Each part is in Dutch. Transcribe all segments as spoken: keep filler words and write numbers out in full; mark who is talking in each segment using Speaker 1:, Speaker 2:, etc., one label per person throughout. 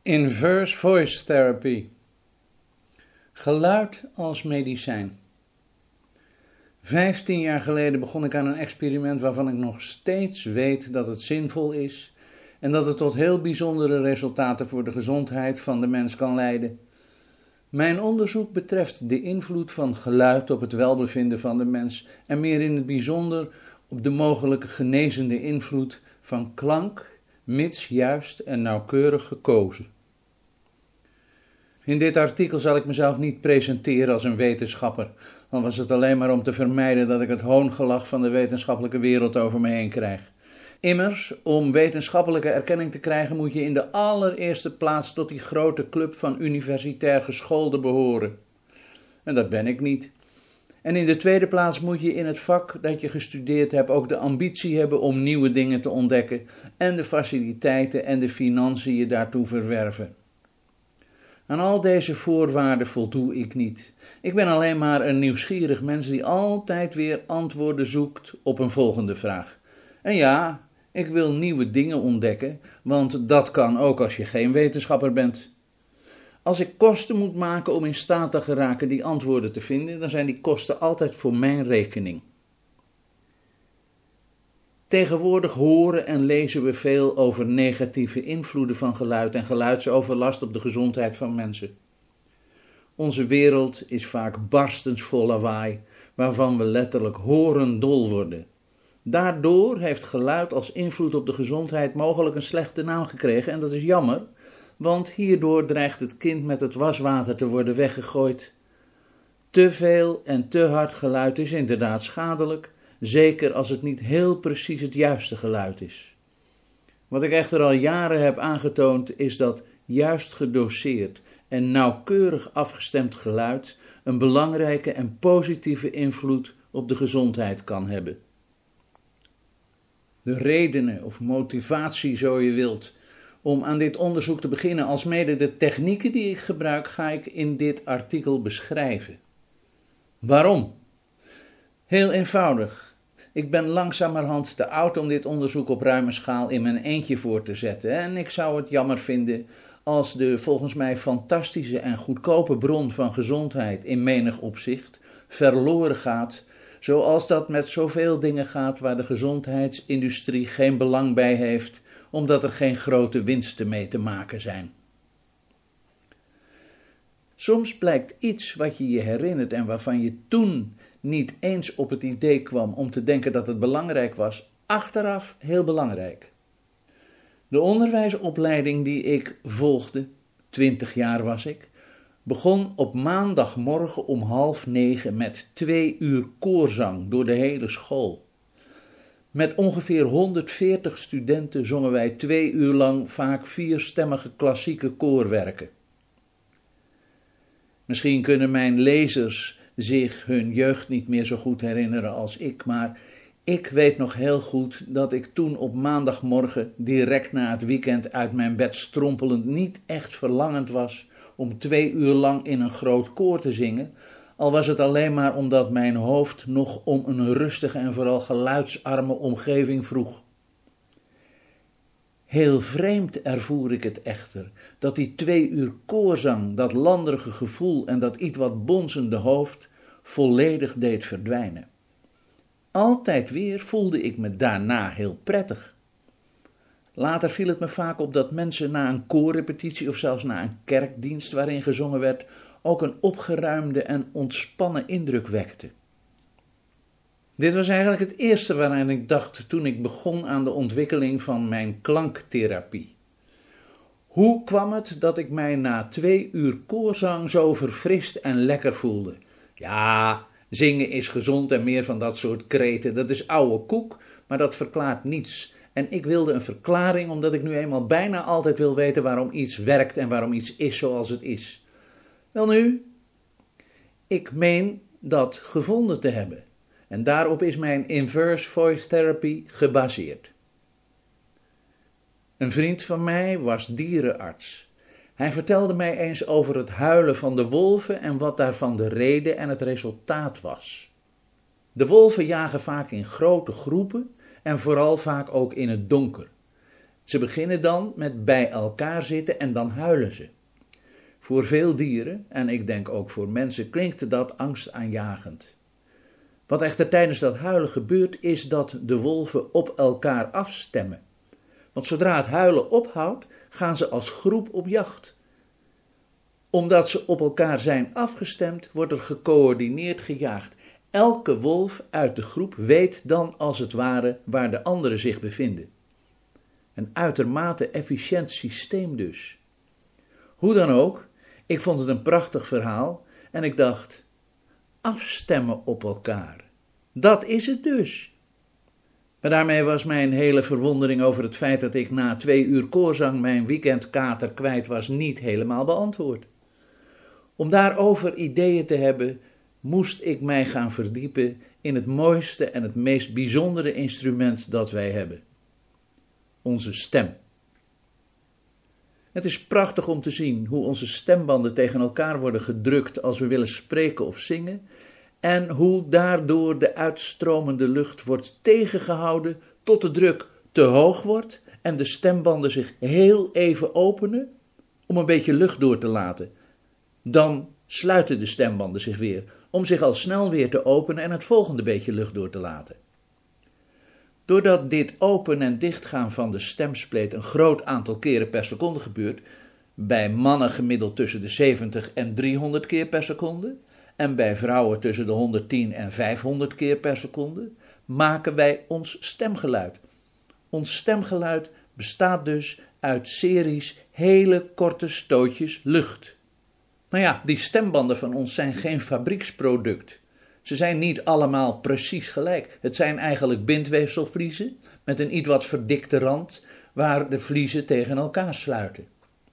Speaker 1: Inverse voice therapy. Geluid als medicijn. Vijftien jaar geleden begon ik aan een experiment waarvan ik nog steeds weet dat het zinvol is en dat het tot heel bijzondere resultaten voor de gezondheid van de mens kan leiden. Mijn onderzoek betreft de invloed van geluid op het welbevinden van de mens en meer in het bijzonder op de mogelijke genezende invloed van klank, mits juist en nauwkeurig gekozen. In dit artikel zal ik mezelf niet presenteren als een wetenschapper, dan was het alleen maar om te vermijden dat ik het hoongelach van de wetenschappelijke wereld over me heen krijg. Immers, om wetenschappelijke erkenning te krijgen moet je in de allereerste plaats tot die grote club van universitair geschoolden behoren. En dat ben ik niet. En in de tweede plaats moet je in het vak dat je gestudeerd hebt ook de ambitie hebben om nieuwe dingen te ontdekken en de faciliteiten en de financiën daartoe verwerven. Aan al deze voorwaarden voldoe ik niet. Ik ben alleen maar een nieuwsgierig mens die altijd weer antwoorden zoekt op een volgende vraag. En ja, ik wil nieuwe dingen ontdekken, want dat kan ook als je geen wetenschapper bent. Als ik kosten moet maken om in staat te geraken die antwoorden te vinden, dan zijn die kosten altijd voor mijn rekening. Tegenwoordig horen en lezen we veel over negatieve invloeden van geluid en geluidsoverlast op de gezondheid van mensen. Onze wereld is vaak barstensvol lawaai, waarvan we letterlijk horendol worden. Daardoor heeft geluid als invloed op de gezondheid mogelijk een slechte naam gekregen en dat is jammer, want hierdoor dreigt het kind met het waswater te worden weggegooid. Te veel en te hard geluid is inderdaad schadelijk, zeker als het niet heel precies het juiste geluid is. Wat ik echter al jaren heb aangetoond is dat juist gedoseerd en nauwkeurig afgestemd geluid een belangrijke en positieve invloed op de gezondheid kan hebben. De redenen of motivatie, zo je wilt, om aan dit onderzoek te beginnen, alsmede de technieken die ik gebruik, ga ik in dit artikel beschrijven. Waarom? Heel eenvoudig. Ik ben langzamerhand te oud om dit onderzoek op ruime schaal in mijn eentje voor te zetten en ik zou het jammer vinden als de volgens mij fantastische en goedkope bron van gezondheid in menig opzicht verloren gaat, zoals dat met zoveel dingen gaat waar de gezondheidsindustrie geen belang bij heeft, omdat er geen grote winsten mee te maken zijn. Soms blijkt iets wat je je herinnert en waarvan je toen niet eens op het idee kwam om te denken dat het belangrijk was, achteraf heel belangrijk. De onderwijsopleiding die ik volgde, twintig jaar was ik, begon op maandagmorgen om half negen met twee uur koorzang door de hele school. Met ongeveer honderdveertig studenten zongen wij twee uur lang vaak vierstemmige klassieke koorwerken. Misschien kunnen mijn lezers zich hun jeugd niet meer zo goed herinneren als ik, maar ik weet nog heel goed dat ik toen op maandagmorgen direct na het weekend uit mijn bed strompelend niet echt verlangend was om twee uur lang in een groot koor te zingen, al was het alleen maar omdat mijn hoofd nog om een rustige en vooral geluidsarme omgeving vroeg. Heel vreemd ervoer ik het echter, dat die twee uur koorzang, dat landerige gevoel en dat iets wat bonzende hoofd volledig deed verdwijnen. Altijd weer voelde ik me daarna heel prettig. Later viel het me vaak op dat mensen na een koorrepetitie of zelfs na een kerkdienst waarin gezongen werd, ook een opgeruimde en ontspannen indruk wekten. Dit was eigenlijk het eerste waaraan ik dacht toen ik begon aan de ontwikkeling van mijn klanktherapie. Hoe kwam het dat ik mij na twee uur koorzang zo verfrist en lekker voelde? Ja, zingen is gezond en meer van dat soort kreten, dat is oude koek, maar dat verklaart niets. En ik wilde een verklaring omdat ik nu eenmaal bijna altijd wil weten waarom iets werkt en waarom iets is zoals het is. Welnu, ik meen dat gevonden te hebben. En daarop is mijn inverse voice therapy gebaseerd. Een vriend van mij was dierenarts. Hij vertelde mij eens over het huilen van de wolven en wat daarvan de reden en het resultaat was. De wolven jagen vaak in grote groepen en vooral vaak ook in het donker. Ze beginnen dan met bij elkaar zitten en dan huilen ze. Voor veel dieren, en ik denk ook voor mensen, klinkt dat angstaanjagend. Wat echter tijdens dat huilen gebeurt, is dat de wolven op elkaar afstemmen. Want zodra het huilen ophoudt, gaan ze als groep op jacht. Omdat ze op elkaar zijn afgestemd, wordt er gecoördineerd gejaagd. Elke wolf uit de groep weet dan als het ware waar de anderen zich bevinden. Een uitermate efficiënt systeem dus. Hoe dan ook, ik vond het een prachtig verhaal en ik dacht, afstemmen op elkaar, dat is het dus. Maar daarmee was mijn hele verwondering over het feit dat ik na twee uur koorzang mijn weekendkater kwijt was niet helemaal beantwoord. Om daarover ideeën te hebben, moest ik mij gaan verdiepen in het mooiste en het meest bijzondere instrument dat wij hebben. Onze stem. Het is prachtig om te zien hoe onze stembanden tegen elkaar worden gedrukt als we willen spreken of zingen en hoe daardoor de uitstromende lucht wordt tegengehouden tot de druk te hoog wordt en de stembanden zich heel even openen om een beetje lucht door te laten. Dan sluiten de stembanden zich weer om zich al snel weer te openen en het volgende beetje lucht door te laten. Doordat dit open- en dichtgaan van de stemspleet een groot aantal keren per seconde gebeurt, bij mannen gemiddeld tussen de zeventig en driehonderd keer per seconde en bij vrouwen tussen de honderdtien en vijfhonderd keer per seconde, maken wij ons stemgeluid. Ons stemgeluid bestaat dus uit series hele korte stootjes lucht. Nou ja, die stembanden van ons zijn geen fabrieksproduct. Ze zijn niet allemaal precies gelijk. Het zijn eigenlijk bindweefselvliezen met een iets wat verdikte rand waar de vliezen tegen elkaar sluiten.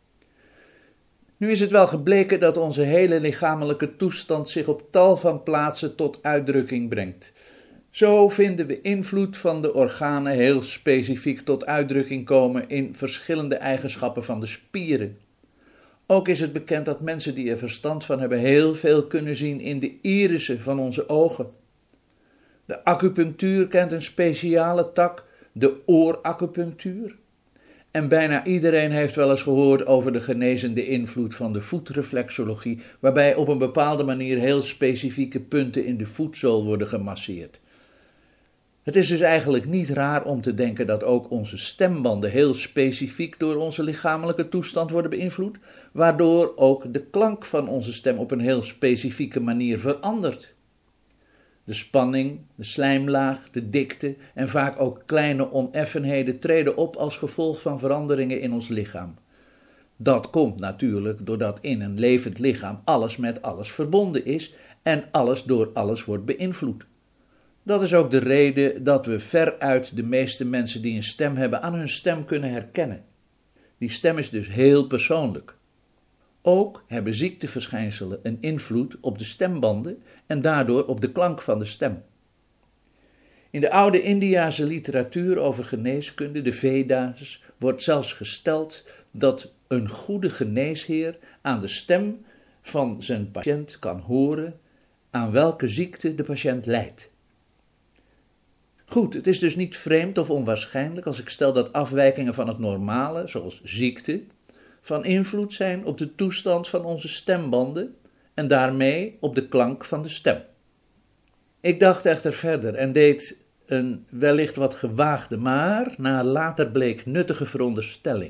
Speaker 1: Nu is het wel gebleken dat onze hele lichamelijke toestand zich op tal van plaatsen tot uitdrukking brengt. Zo vinden we invloed van de organen heel specifiek tot uitdrukking komen in verschillende eigenschappen van de spieren. Ook is het bekend dat mensen die er verstand van hebben heel veel kunnen zien in de irissen van onze ogen. De acupunctuur kent een speciale tak, de ooracupunctuur. En bijna iedereen heeft wel eens gehoord over de genezende invloed van de voetreflexologie, waarbij op een bepaalde manier heel specifieke punten in de voetzool worden gemasseerd. Het is dus eigenlijk niet raar om te denken dat ook onze stembanden heel specifiek door onze lichamelijke toestand worden beïnvloed, waardoor ook de klank van onze stem op een heel specifieke manier verandert. De spanning, de slijmlaag, de dikte en vaak ook kleine oneffenheden treden op als gevolg van veranderingen in ons lichaam. Dat komt natuurlijk doordat in een levend lichaam alles met alles verbonden is en alles door alles wordt beïnvloed. Dat is ook de reden dat we veruit de meeste mensen die een stem hebben aan hun stem kunnen herkennen. Die stem is dus heel persoonlijk. Ook hebben ziekteverschijnselen een invloed op de stembanden en daardoor op de klank van de stem. In de oude Indiase literatuur over geneeskunde, de Veda's, wordt zelfs gesteld dat een goede geneesheer aan de stem van zijn patiënt kan horen aan welke ziekte de patiënt lijdt. Goed, het is dus niet vreemd of onwaarschijnlijk als ik stel dat afwijkingen van het normale, zoals ziekte, van invloed zijn op de toestand van onze stembanden en daarmee op de klank van de stem. Ik dacht echter verder en deed een wellicht wat gewaagde, maar naar later bleek nuttige veronderstelling.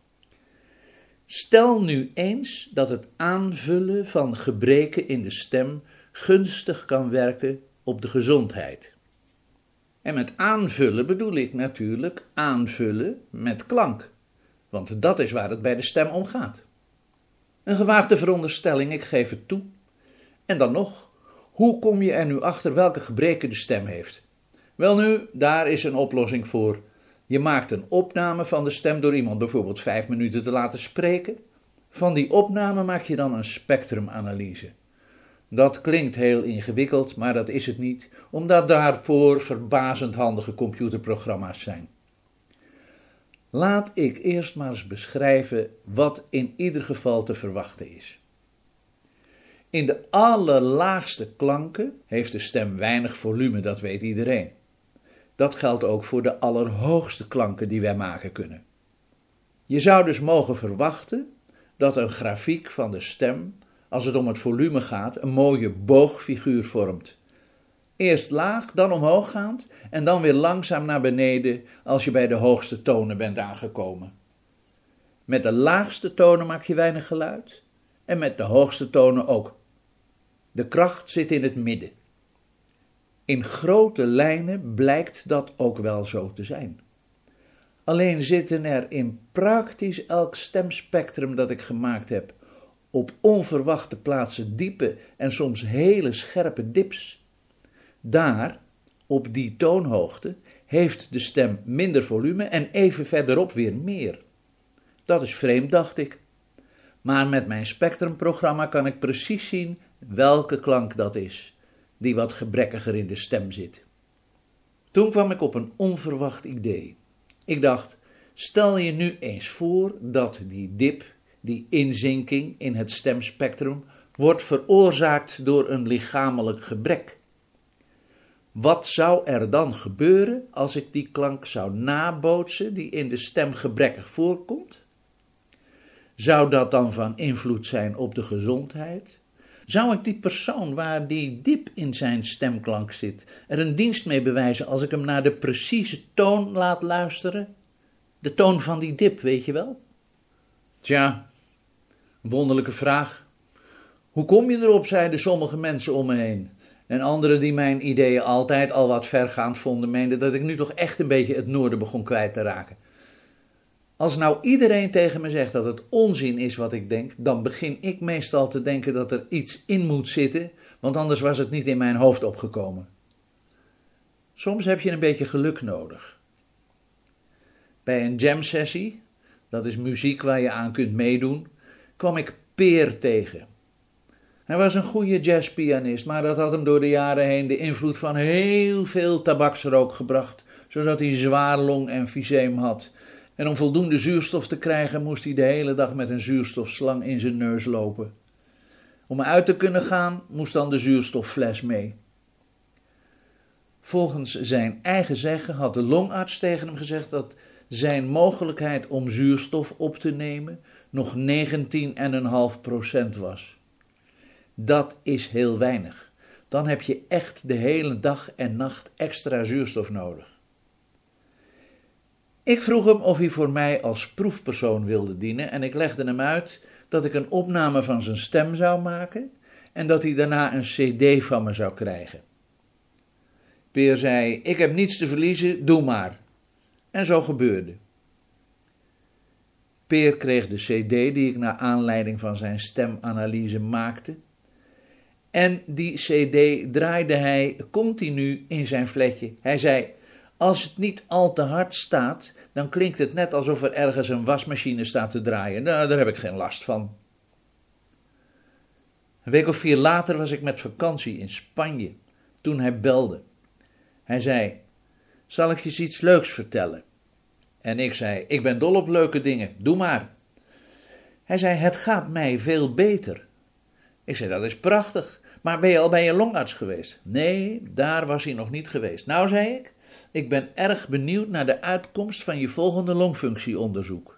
Speaker 1: Stel nu eens dat het aanvullen van gebreken in de stem gunstig kan werken op de gezondheid. En met aanvullen bedoel ik natuurlijk aanvullen met klank, want dat is waar het bij de stem om gaat. Een gewaagde veronderstelling, ik geef het toe. En dan nog, hoe kom je er nu achter welke gebreken de stem heeft? Welnu, daar is een oplossing voor. Je maakt een opname van de stem door iemand bijvoorbeeld vijf minuten te laten spreken. Van die opname maak je dan een spectrumanalyse. Dat klinkt heel ingewikkeld, maar dat is het niet, omdat daarvoor verbazend handige computerprogramma's zijn. Laat ik eerst maar eens beschrijven wat in ieder geval te verwachten is. In de allerlaagste klanken heeft de stem weinig volume, dat weet iedereen. Dat geldt ook voor de allerhoogste klanken die wij maken kunnen. Je zou dus mogen verwachten dat een grafiek van de stem, als het om het volume gaat, een mooie boogfiguur vormt. Eerst laag, dan omhooggaand en dan weer langzaam naar beneden als je bij de hoogste tonen bent aangekomen. Met de laagste tonen maak je weinig geluid en met de hoogste tonen ook. De kracht zit in het midden. In grote lijnen blijkt dat ook wel zo te zijn. Alleen zitten er in praktisch elk stemspectrum dat ik gemaakt heb op onverwachte plaatsen diepe en soms hele scherpe dips. Daar, op die toonhoogte, heeft de stem minder volume en even verderop weer meer. Dat is vreemd, dacht ik. Maar met mijn spectrumprogramma kan ik precies zien welke klank dat is, die wat gebrekkiger in de stem zit. Toen kwam ik op een onverwacht idee. Ik dacht, stel je nu eens voor dat die dip, die inzinking in het stemspectrum, wordt veroorzaakt door een lichamelijk gebrek. Wat zou er dan gebeuren als ik die klank zou nabootsen die in de stem gebrekkig voorkomt? Zou dat dan van invloed zijn op de gezondheid? Zou ik die persoon waar die dip in zijn stemklank zit er een dienst mee bewijzen als ik hem naar de precieze toon laat luisteren? De toon van die dip, weet je wel? Tja, wonderlijke vraag. Hoe kom je erop, zeiden sommige mensen om me heen. En anderen die mijn ideeën altijd al wat vergaand vonden, meenden dat ik nu toch echt een beetje het noorden begon kwijt te raken. Als nou iedereen tegen me zegt dat het onzin is wat ik denk, dan begin ik meestal te denken dat er iets in moet zitten, want anders was het niet in mijn hoofd opgekomen. Soms heb je een beetje geluk nodig. Bij een jam-sessie, dat is muziek waar je aan kunt meedoen, kwam ik Peer tegen. Hij was een goede jazzpianist, maar dat had hem door de jaren heen de invloed van heel veel tabaksrook gebracht, zodat hij zwaar longemfyseem had. En om voldoende zuurstof te krijgen moest hij de hele dag met een zuurstofslang in zijn neus lopen. Om uit te kunnen gaan moest dan de zuurstoffles mee. Volgens zijn eigen zeggen had de longarts tegen hem gezegd dat zijn mogelijkheid om zuurstof op te nemen nog negentien komma vijf procent was. Dat is heel weinig. Dan heb je echt de hele dag en nacht extra zuurstof nodig. Ik vroeg hem of hij voor mij als proefpersoon wilde dienen en ik legde hem uit dat ik een opname van zijn stem zou maken en dat hij daarna een cd van me zou krijgen. Peer zei, ik heb niets te verliezen, doe maar. En zo gebeurde. Peer kreeg de cd die ik naar aanleiding van zijn stemanalyse maakte. En die cd draaide hij continu in zijn flatje. Hij zei, als het niet al te hard staat, dan klinkt het net alsof er ergens een wasmachine staat te draaien. Nou, daar heb ik geen last van. Een week of vier later was ik met vakantie in Spanje, toen hij belde. Hij zei, zal ik je eens iets leuks vertellen? En ik zei, ik ben dol op leuke dingen, doe maar. Hij zei, het gaat mij veel beter. Ik zei, dat is prachtig, maar ben je al bij je longarts geweest? Nee, daar was hij nog niet geweest. Nou, zei ik, ik ben erg benieuwd naar de uitkomst van je volgende longfunctieonderzoek.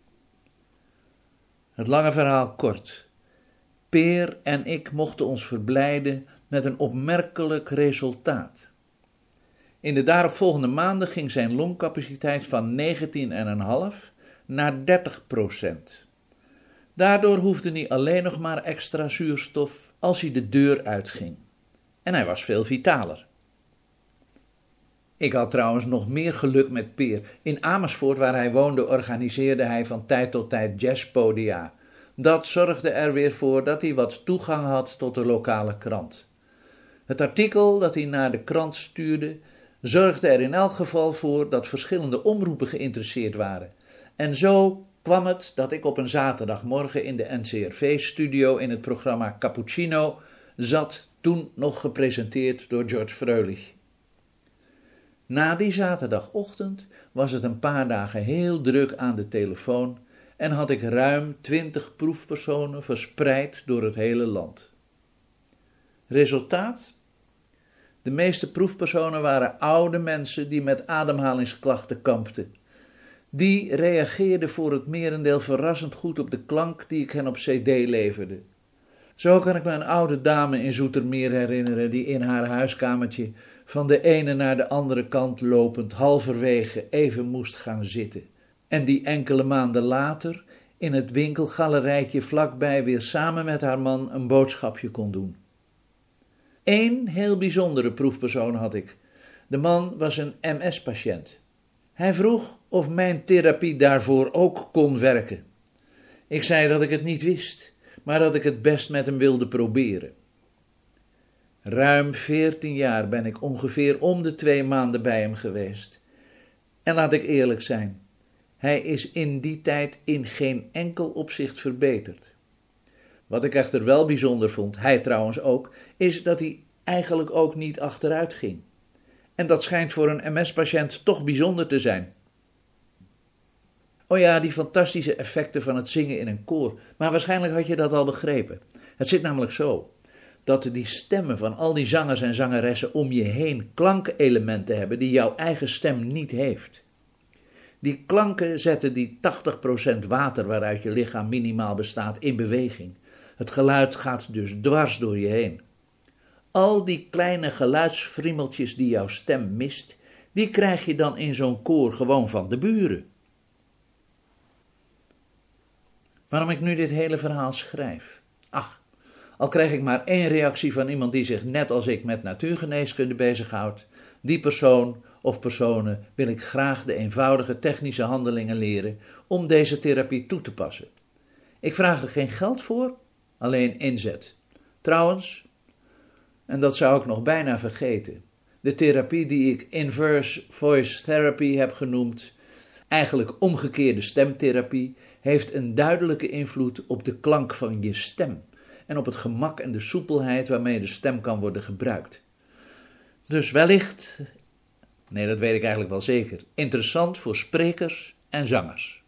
Speaker 1: Het lange verhaal kort. Peer en ik mochten ons verblijden met een opmerkelijk resultaat. In de daaropvolgende maanden ging zijn longcapaciteit van negentien komma vijf naar dertig procent. Daardoor hoefde hij alleen nog maar extra zuurstof als hij de deur uitging. En hij was veel vitaler. Ik had trouwens nog meer geluk met Peer. In Amersfoort, waar hij woonde, organiseerde hij van tijd tot tijd jazzpodia. Dat zorgde er weer voor dat hij wat toegang had tot de lokale krant. Het artikel dat hij naar de krant stuurde, zorgde er in elk geval voor dat verschillende omroepen geïnteresseerd waren. En zo kwam het dat ik op een zaterdagmorgen in de N C R V-studio in het programma Cappuccino zat, toen nog gepresenteerd door George Fröhlich. Na die zaterdagochtend was het een paar dagen heel druk aan de telefoon en had ik ruim twintig proefpersonen verspreid door het hele land. Resultaat? De meeste proefpersonen waren oude mensen die met ademhalingsklachten kampten. Die reageerde voor het merendeel verrassend goed op de klank die ik hen op cd leverde. Zo kan ik me een oude dame in Zoetermeer herinneren die in haar huiskamertje van de ene naar de andere kant lopend halverwege even moest gaan zitten en die enkele maanden later in het winkelgalerijtje vlakbij weer samen met haar man een boodschapje kon doen. Eén heel bijzondere proefpersoon had ik. De man was een M S-patiënt. Hij vroeg of mijn therapie daarvoor ook kon werken. Ik zei dat ik het niet wist, maar dat ik het best met hem wilde proberen. Ruim veertien jaar ben ik ongeveer om de twee maanden bij hem geweest. En laat ik eerlijk zijn, hij is in die tijd in geen enkel opzicht verbeterd. Wat ik echter wel bijzonder vond, hij trouwens ook, is dat hij eigenlijk ook niet achteruit ging. En dat schijnt voor een M S-patiënt toch bijzonder te zijn. Oh ja, die fantastische effecten van het zingen in een koor, maar waarschijnlijk had je dat al begrepen. Het zit namelijk zo, dat die stemmen van al die zangers en zangeressen om je heen klankelementen hebben die jouw eigen stem niet heeft. Die klanken zetten die tachtig procent water waaruit je lichaam minimaal bestaat in beweging. Het geluid gaat dus dwars door je heen. Al die kleine geluidsfriemeltjes die jouw stem mist, die krijg je dan in zo'n koor gewoon van de buren. Waarom ik nu dit hele verhaal schrijf? Ach, al krijg ik maar één reactie van iemand die zich net als ik met natuurgeneeskunde bezighoudt, die persoon of personen wil ik graag de eenvoudige technische handelingen leren om deze therapie toe te passen. Ik vraag er geen geld voor, alleen inzet. Trouwens, en dat zou ik nog bijna vergeten, de therapie die ik inverse voice therapy heb genoemd, eigenlijk omgekeerde stemtherapie, heeft een duidelijke invloed op de klank van je stem en op het gemak en de soepelheid waarmee de stem kan worden gebruikt. Dus wellicht, nee dat weet ik eigenlijk wel zeker, interessant voor sprekers en zangers.